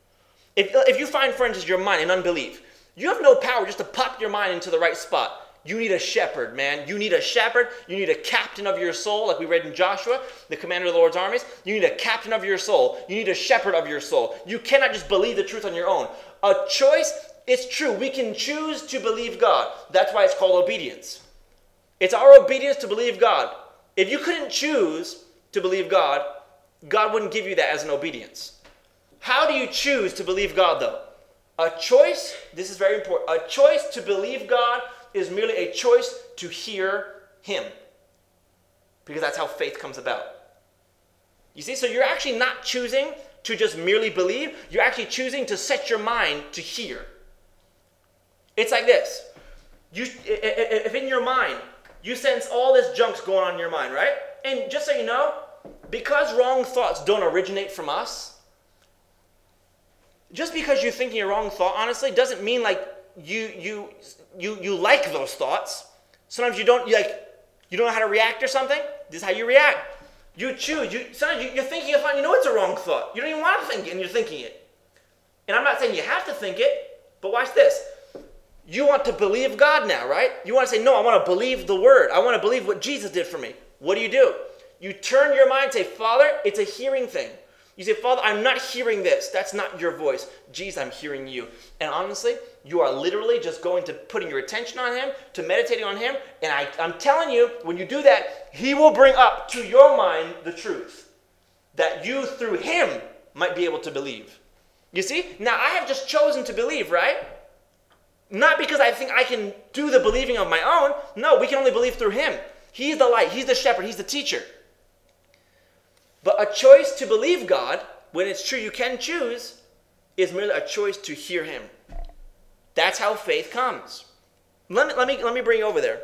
If you find, for instance, your mind in unbelief, you have no power just to pop your mind into the right spot. You need a shepherd, man. You need a shepherd. You need a captain of your soul, like we read in Joshua, the commander of the Lord's armies. You need a captain of your soul. You need a shepherd of your soul. You cannot just believe the truth on your own. A choice, it's true. We can choose to believe God. That's why it's called obedience. It's our obedience to believe God. If you couldn't choose to believe God, God wouldn't give you that as an obedience. How do you choose to believe God, though? A choice, this is very important, a choice to believe God is merely a choice to hear him. Because that's how faith comes about. You see, so you're actually not choosing to just merely believe. You're actually choosing to set your mind to hear. It's like this. If in your mind, you sense all this junk's going on in your mind, right? And just so you know, because wrong thoughts don't originate from us, just because you're thinking a wrong thought, honestly, doesn't mean like you like those thoughts. Sometimes you don't know how to react or something. This is how you react. You choose. Sometimes you're thinking a thought, you know it's a wrong thought. You don't even want to think it, and you're thinking it. And I'm not saying you have to think it, but watch this. You want to believe God now, right? You want to say, no, I want to believe the word. I want to believe what Jesus did for me. What do? You turn your mind and say, Father, it's a hearing thing. You say, Father, I'm not hearing this. That's not your voice. Jesus, I'm hearing you. And honestly, you are literally just going to putting your attention on him, to meditating on him. And I'm telling you, when you do that, he will bring up to your mind the truth that you, through him, might be able to believe. You see? Now, I have just chosen to believe, right? Not because I think I can do the believing of my own. No, we can only believe through him. He's the light. He's the shepherd. He's the teacher. But a choice to believe God, when it's true you can choose, is merely a choice to hear him. That's how faith comes. Let me bring you over there.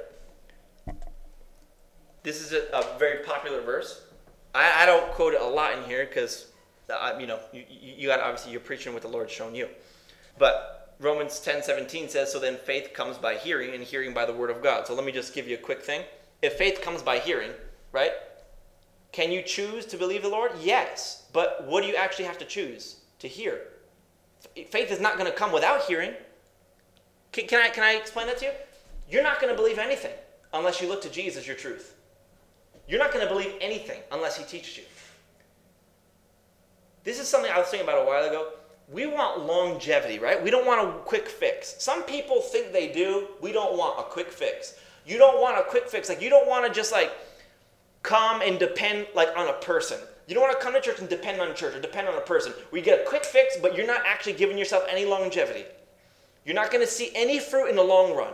This is a very popular verse. I don't quote it a lot in here because, you got obviously you're preaching what the Lord's shown you. But Romans 10:17 says, so then faith comes by hearing, and hearing by the word of God. So let me just give you a quick thing. If faith comes by hearing, right? Can you choose to believe the Lord? Yes. But what do you actually have to choose? To hear. Faith is not going to come without hearing. Can I explain that to you? You're not going to believe anything unless you look to Jesus as your truth. You're not going to believe anything unless he teaches you. This is something I was thinking about a while ago. We want longevity, right? We don't want a quick fix. Some people think they do. We don't want a quick fix. You don't want a quick fix. Like, you don't want to just like come and depend like on a person. You don't want to come to church and depend on church or depend on a person. We get a quick fix, but you're not actually giving yourself any longevity. You're not going to see any fruit in the long run.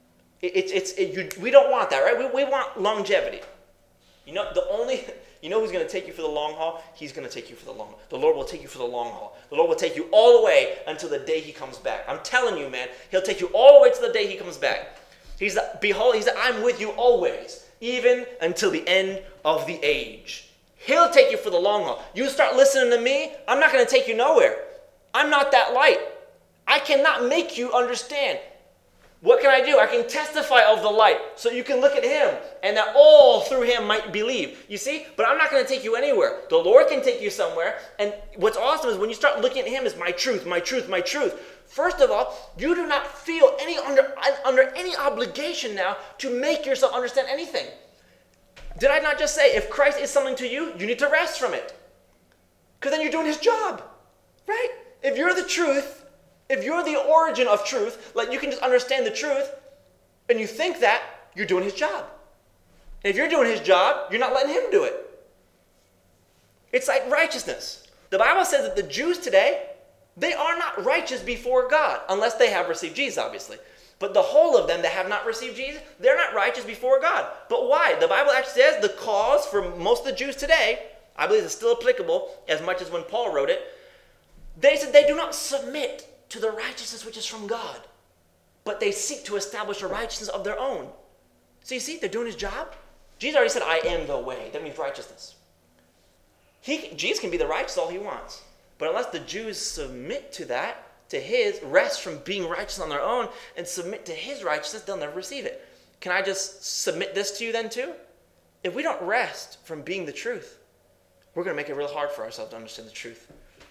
We don't want that, right? We want longevity. You know who's going to take you for the long haul? He's going to take you for the long haul. The Lord will take you for the long haul. The Lord will take you all the way until the day he comes back. I'm telling you, man, he'll take you all the way to the day he comes back. Behold, I'm with you always, even until the end of the age. He'll take you for the long haul. You start listening to me, I'm not going to take you nowhere. I'm not that light. I cannot make you understand. What can I do? I can testify of the light so you can look at him and that all through him might believe. You see? But I'm not going to take you anywhere. The Lord can take you somewhere. And what's awesome is when you start looking at him as my truth, my truth, my truth. First of all, you do not feel under any obligation now to make yourself understand anything. Did I not just say if Christ is something to you, you need to rest from it? Because then you're doing his job. Right? If you're the truth, if you're the origin of truth, like you can just understand the truth, and you think that, you're doing his job. And if you're doing his job, you're not letting him do it. It's like righteousness. The Bible says that the Jews today, they are not righteous before God, unless they have received Jesus, obviously. But the whole of them that have not received Jesus, they're not righteous before God. But why? The Bible actually says the cause for most of the Jews today, I believe it's still applicable as much as when Paul wrote it, they said they do not submit to the righteousness which is from God, but they seek to establish a righteousness of their own. So you see, they're doing his job. Jesus already said, I am the way. That means righteousness. Jesus can be the righteous all he wants. But unless the Jews submit to that, to his, rest from being righteous on their own, and submit to his righteousness, they'll never receive it. Can I just submit this to you then too? If we don't rest from being the truth, we're going to make it real hard for ourselves to understand the truth.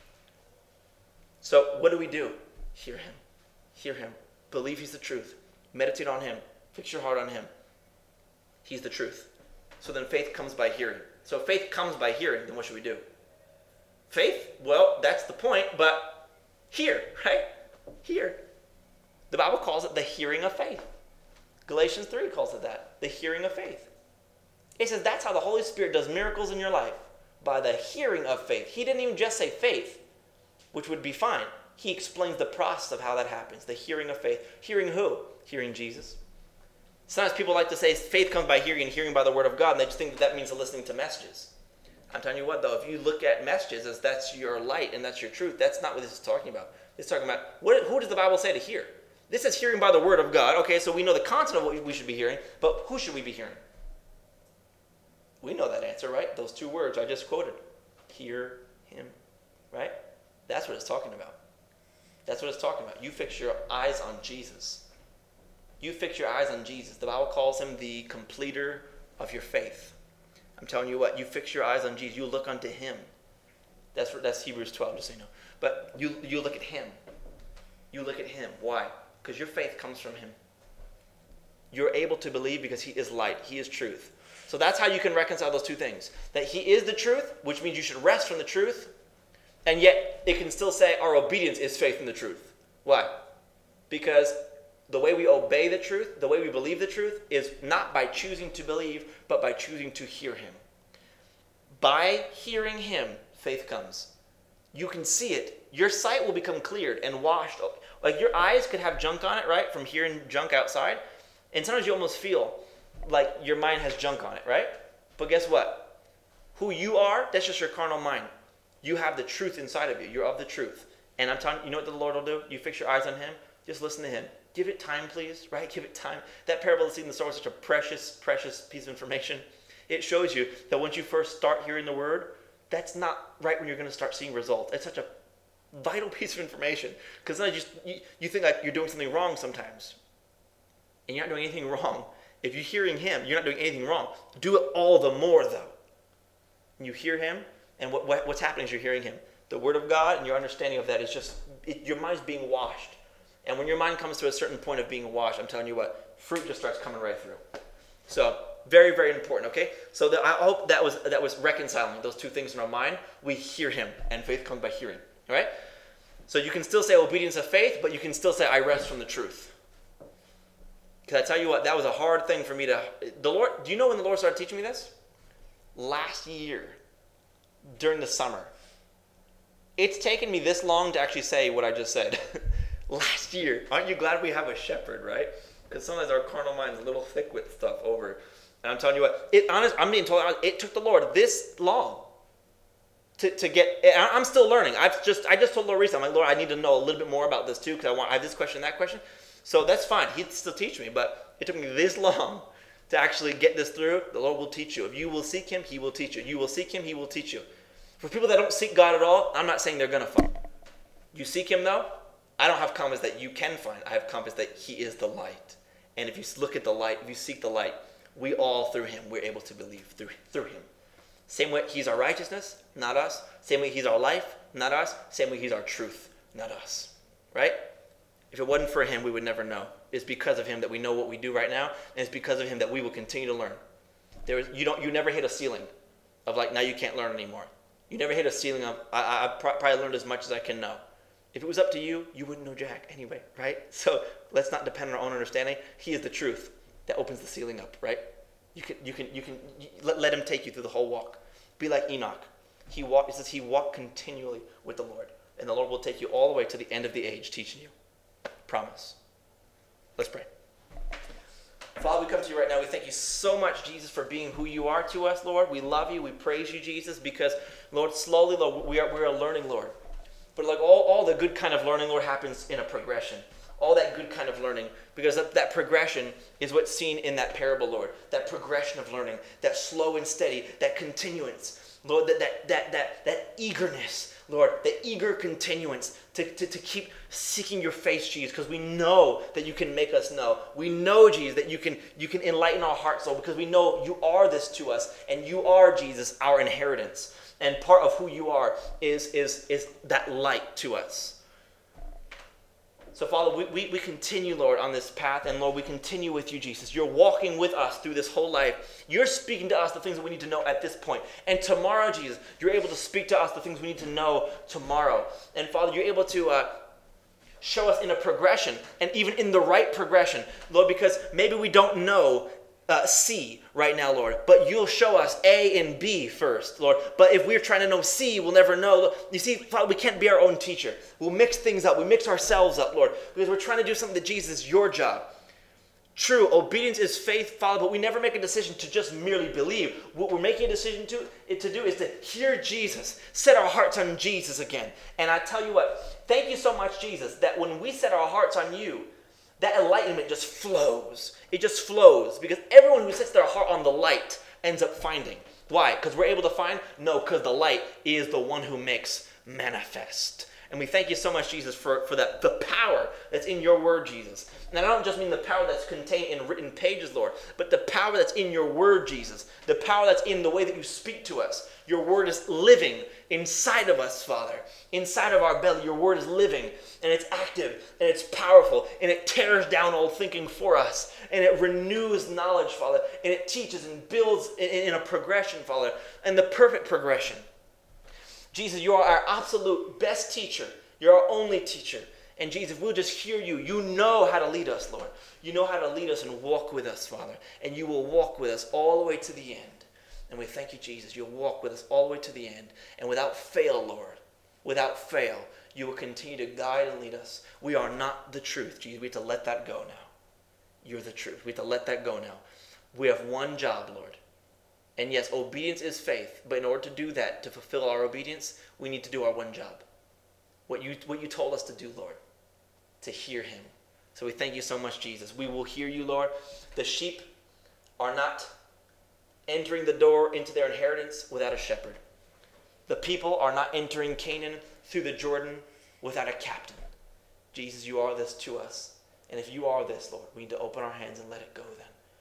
So what do? Hear him. Hear him. Believe he's the truth. Meditate on him. Fix your heart on him. He's the truth. So then faith comes by hearing. So if faith comes by hearing, then what should we do? Faith? Well, that's the point, but hear, right? Hear. The Bible calls it the hearing of faith. Galatians 3 calls it that. The hearing of faith. It says that's how the Holy Spirit does miracles in your life. By the hearing of faith. He didn't even just say faith, which would be fine. He explains the process of how that happens. The hearing of faith. Hearing who? Hearing Jesus. Sometimes people like to say faith comes by hearing and hearing by the word of God, and they just think that means listening to messages. I'm telling you what, though, if you look at messages as that's your light and that's your truth, that's not what this is talking about. It's talking about, who does the Bible say to hear? This is hearing by the word of God. Okay, so we know the content of what we should be hearing, but who should we be hearing? We know that answer, right? Those two words I just quoted. Hear him, right? That's what it's talking about. That's what it's talking about. You fix your eyes on Jesus. You fix your eyes on Jesus. The Bible calls him the completer of your faith. I'm telling you what, you fix your eyes on Jesus. You look unto him. That's Hebrews 12, just so you know. But you look at him. You look at him. Why? Because your faith comes from him. You're able to believe because he is light. He is truth. So that's how you can reconcile those two things. That he is the truth, which means you should rest from the truth. And yet, it can still say our obedience is faith in the truth. Why? Because the way we obey the truth, the way we believe the truth, is not by choosing to believe, but by choosing to hear him. By hearing him, faith comes. You can see it. Your sight will become cleared and washed. Like your eyes could have junk on it, right? From hearing junk outside. And sometimes you almost feel like your mind has junk on it, right? But guess what? Who you are, that's just your carnal mind. You have the truth inside of you. You're of the truth. And I'm telling you, you know what the Lord will do? You fix your eyes on him. Just listen to him. Give it time, please, right? Give it time. That parable of the seed and the sower is such a precious, precious piece of information. It shows you that once you first start hearing the word, that's not right when you're going to start seeing results. It's such a vital piece of information. Because then you think like you're doing something wrong sometimes. And you're not doing anything wrong. If you're hearing him, you're not doing anything wrong. Do it all the more, though. You hear him, and what's happening is you're hearing him. The word of God and your understanding of that is just, your mind's being washed. And when your mind comes to a certain point of being washed, I'm telling you what, fruit just starts coming right through. So, very, very important, okay? So I hope that was reconciling those two things in our mind. We hear him, and faith comes by hearing, all right? So you can still say obedience of faith, but you can still say I rest from the truth. Because I tell you what, that was a hard thing for me to... The Lord, do you know when the Lord started teaching me this? Last year, during the summer. It's taken me this long to actually say what I just said. Last year. Aren't you glad we have a shepherd, right? Because sometimes our carnal mind's a little thick with stuff over. And I'm telling you what, I'm being told it took the Lord this long to get. I'm still learning. I just told the Lord recently, I'm like, Lord, I need to know a little bit more about this too, because I have this question, that question. So that's fine. He'd still teach me, but it took me this long to actually get this through. The Lord will teach you. If you will seek him, he will teach you. You will seek him, he will teach you. For people that don't seek God at all, I'm not saying they're going to find. You seek him though, I don't have confidence that you can find. I have confidence that he is the light. And if you look at the light, if you seek the light, we all through him, we're able to believe through him. Same way he's our righteousness, not us. Same way he's our life, not us. Same way he's our truth, not us. Right? If it wasn't for him, we would never know. It's because of him that we know what we do right now, and it's because of him that we will continue to learn. You never hit a ceiling of like, now you can't learn anymore. You never hit a ceiling of, I probably learned as much as I can know. If it was up to you, you wouldn't know jack anyway, right? So let's not depend on our own understanding. He is the truth that opens the ceiling up, right? You can let him take you through the whole walk. Be like Enoch. It says he walked continually with the Lord, and the Lord will take you all the way to the end of the age, teaching you. Promise. Let's pray. Father, we come to you right now. We thank you so much, Jesus, for being who you are to us, Lord. We love you. We praise you, Jesus, because, Lord, slowly, Lord, we are learning, Lord. But like all the good kind of learning, Lord, happens in a progression. All that good kind of learning, because that progression is what's seen in that parable, Lord. That progression of learning, that slow and steady, that continuance, Lord, that eagerness, Lord, that eager continuance to keep seeking your face, Jesus, because we know that you can make us know. We know, Jesus, that you can enlighten our hearts, Lord, because we know you are this to us, and you are, Jesus, our inheritance. And part of who you are is that light to us. So, Father, we continue, Lord, on this path. And, Lord, we continue with you, Jesus. You're walking with us through this whole life. You're speaking to us the things that we need to know at this point. And tomorrow, Jesus, you're able to speak to us the things we need to know tomorrow. And, Father, you're able to show us in a progression, and even in the right progression, Lord, because maybe we don't know C right now, Lord, but you'll show us A and B first, Lord. But if we're trying to know C, we'll never know. You see, Father, we can't be our own teacher. We'll mix things up. We mix ourselves up, Lord, because we're trying to do something that, Jesus, is your job. True, obedience is faith, Father, but we never make a decision to just merely believe. What we're making a decision to do is to hear Jesus, set our hearts on Jesus again. And I tell you what, thank you so much, Jesus, that when we set our hearts on you, that enlightenment just flows. It just flows, because everyone who sets their heart on the light ends up finding. Why? Because we're able to find? No, because the light is the one who makes manifest. And we thank you so much, Jesus, for that, the power that's in your word, Jesus. And I don't just mean the power that's contained in written pages, Lord, but the power that's in your word, Jesus. The power that's in the way that you speak to us. Your word is living inside of us, Father. Inside of our belly, your word is living, and it's active, and it's powerful, and it tears down old thinking for us, and it renews knowledge, Father, and it teaches and builds in a progression, Father, and the perfect progression. Jesus, you are our absolute best teacher. You're our only teacher. And Jesus, if we'll just hear you, you know how to lead us, Lord. You know how to lead us and walk with us, Father. And you will walk with us all the way to the end. And we thank you, Jesus. You'll walk with us all the way to the end. And without fail, Lord, without fail, you will continue to guide and lead us. We are not the truth, Jesus. We have to let that go now. You're the truth. We have to let that go now. We have one job, Lord. And yes, obedience is faith, but in order to do that, to fulfill our obedience, we need to do our one job. What you told us to do, Lord, to hear him. So we thank you so much, Jesus. We will hear you, Lord. The sheep are not entering the door into their inheritance without a shepherd. The people are not entering Canaan through the Jordan without a captain. Jesus, you are this to us. And if you are this, Lord, we need to open our hands and let it go then.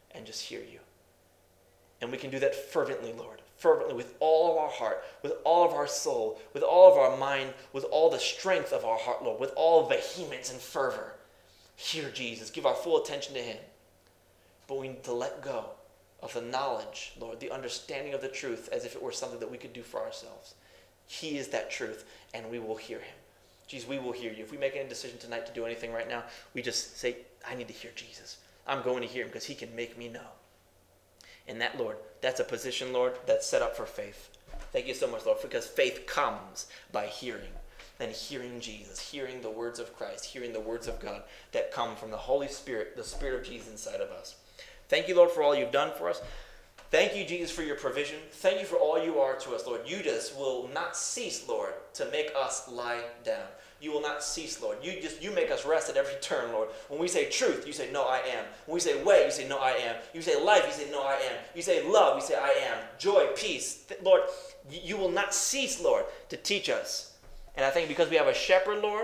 and just hear you. And we can do that fervently, Lord. Fervently, with all of our heart, with all of our soul, with all of our mind, with all the strength of our heart, Lord, with all vehemence and fervor. Hear Jesus. Give our full attention to him. But we need to let go of the knowledge, Lord, the understanding of the truth as if it were something that we could do for ourselves. He is that truth, and we will hear him. Jesus, we will hear you. If we make any decision tonight to do anything right now, we just say, I need to hear Jesus. I'm going to hear him because he can make me know. And that, Lord, that's a position, Lord, that's set up for faith. Thank you so much, Lord, because faith comes by hearing. And hearing Jesus, hearing the words of Christ, hearing the words of God that come from the Holy Spirit, the Spirit of Jesus inside of us. Thank you, Lord, for all you've done for us. Thank you, Jesus, for your provision. Thank you for all you are to us, Lord. You just will not cease, Lord, to make us lie down. You will not cease, Lord. You make us rest at every turn, Lord. When we say truth, you say, no, I am. When we say way, you say, no, I am. You say life, you say, no, I am. You say love, you say, I am. Joy, peace. Lord, you will not cease, Lord, to teach us. And I think because we have a shepherd, Lord,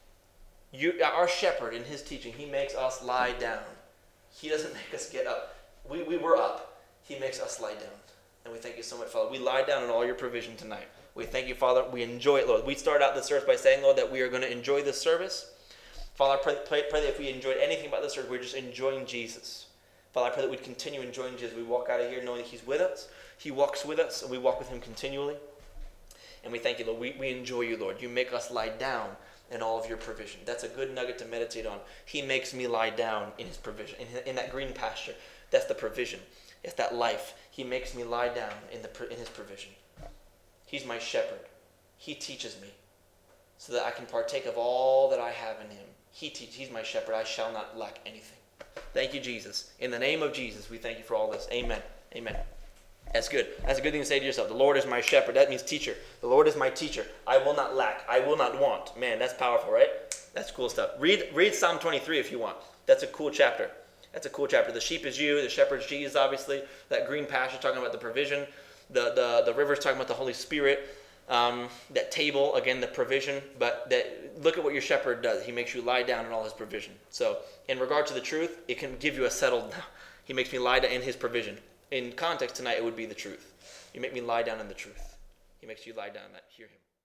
our shepherd in his teaching, he makes us lie down. He doesn't make us get up. We were up. He makes us lie down. And we thank you so much, Father. We lie down in all your provision tonight. We thank you, Father. We enjoy it, Lord. We start out the service by saying, Lord, that we are going to enjoy this service. Father, I pray that if we enjoyed anything about this service, we're just enjoying Jesus. Father, I pray that we'd continue enjoying Jesus. We walk out of here knowing that he's with us. He walks with us, and we walk with him continually. And we thank you, Lord. We enjoy you, Lord. You make us lie down in all of your provision. That's a good nugget to meditate on. He makes me lie down in his provision, in that green pasture. That's the provision. It's that life. He makes me lie down in his provision. He's my shepherd. He teaches me so that I can partake of all that I have in him. He's my shepherd. I shall not lack anything. Thank you, Jesus. In the name of Jesus, we thank you for all this. Amen. Amen. That's good. That's a good thing to say to yourself. The Lord is my shepherd. That means teacher. The Lord is my teacher. I will not lack. I will not want. Man, that's powerful, right? That's cool stuff. Read Psalm 23 if you want. That's a cool chapter. That's a cool chapter. The sheep is you. The shepherd's Jesus, obviously. That green pasture talking about the provision. The river's talking about the Holy Spirit. That table, again, the provision. But look at what your shepherd does. He makes you lie down in all his provision. So in regard to the truth, it can give you a settled. He makes me lie down in his provision. In context tonight, it would be the truth. You make me lie down in the truth. He makes you lie down in that. Hear him.